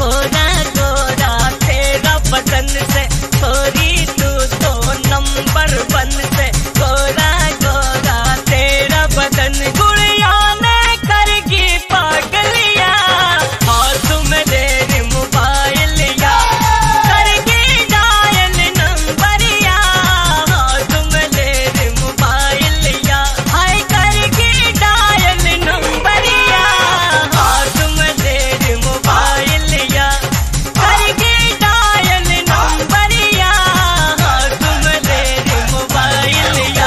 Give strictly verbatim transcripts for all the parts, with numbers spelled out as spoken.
गोरा गोरा तेरा बदन से, गोरी तू तो नंबर वन से, गोरा गोरा तेरा बदन। गुड़िया ने करगी पागलिया, हाथ में दे मोबाइल या, करगी डायल नंबरिया, हाथ में दे मोबाइल या, हाय करगी डायल नंबरिया, हाथ में दे मोबाइल या, करगी डायल नंबरिया, हाथ में दे मोबाइल या।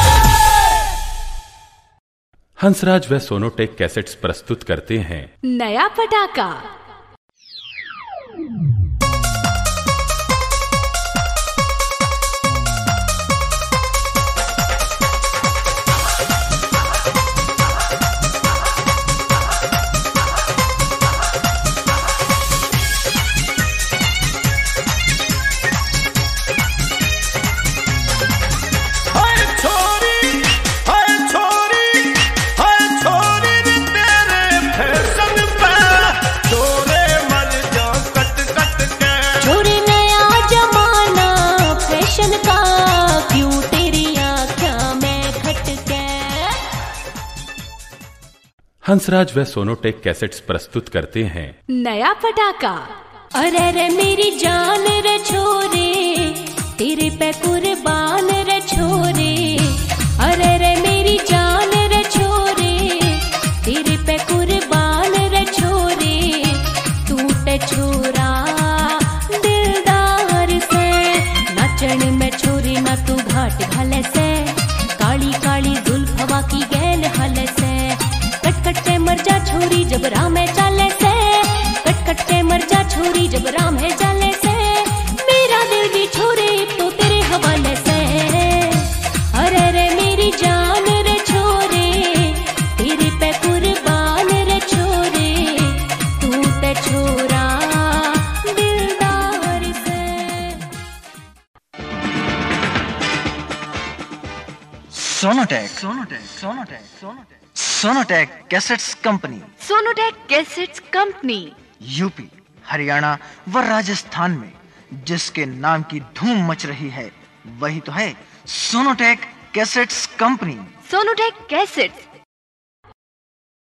हंसराज व सोनोटेक कैसेट्स प्रस्तुत करते हैं नया पटाखा। हंसराज व सोनोटेक कैसेट्स प्रस्तुत करते हैं नया पटाखा। अरे रे मेरी जान रे छोरे, तेरे पे कुर्बान रे छोरे, अरे रे मेरी जान रे छोरे, तेरे पे कुर्बान रे छोरे, टूटे छोरा दिलदार से, नाचन में छोरे ना तू घाट घाले से, काली काली जुल्फवा की गैल हल से, कट कट के मर जा छोरी जब राह में चाले से, कट कट के मर जा छोरी जब राह में चाले से, मेरा दिल भी छोरे तो तेरे हवाले से, अरे रे मेरी जान रे छोरे, तेरे पे कुर्बान रे छोरे, तू ते छोरा दिलदार से। Sonotech Sonotech Sonotech Sonotech Sonotech cassettes company, Sonotech cassettes company UP, Haryana व राजस्थान में जिसके नाम की धूम मच रही है वही तो है Sonotech cassettes company. Sonotech cassettes